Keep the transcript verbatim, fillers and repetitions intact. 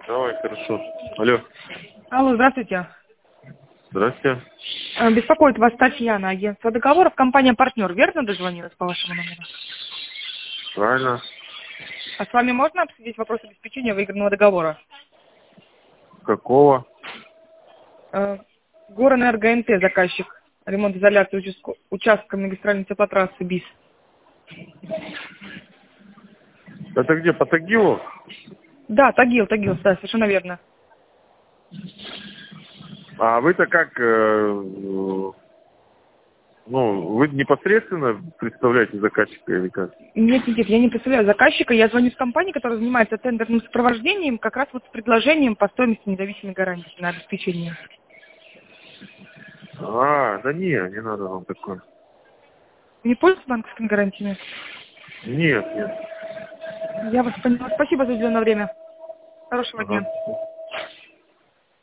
Давай, хорошо. Алло. Алло, здравствуйте. Здрасте. Э, Беспокоит вас Татьяна, агентство договоров, компания «Партнер». Верно дозвонилась по вашему номеру? Правильно. А с вами можно обсудить вопрос обеспечения выигранного договора? Какого? Э, Горэнерго-эн тэ, заказчик. Ремонт изоляции участка, участка магистральной теплотрассы БИС. Это где, по Тагилу? Да, Тагил, Тагил, да, совершенно верно. А вы-то как, э, ну, вы непосредственно представляете заказчика или как? Нет, нет, нет, я не представляю заказчика, я звоню с компании, которая занимается тендерным сопровождением, как раз вот с предложением по стоимости независимой гарантии на обеспечение. А, да не, не надо вам такое. Не пользуетесь банковскими гарантиями? Нет, нет. Я вас поняла. Спасибо за уделенное время. Хорошего дня. Ага.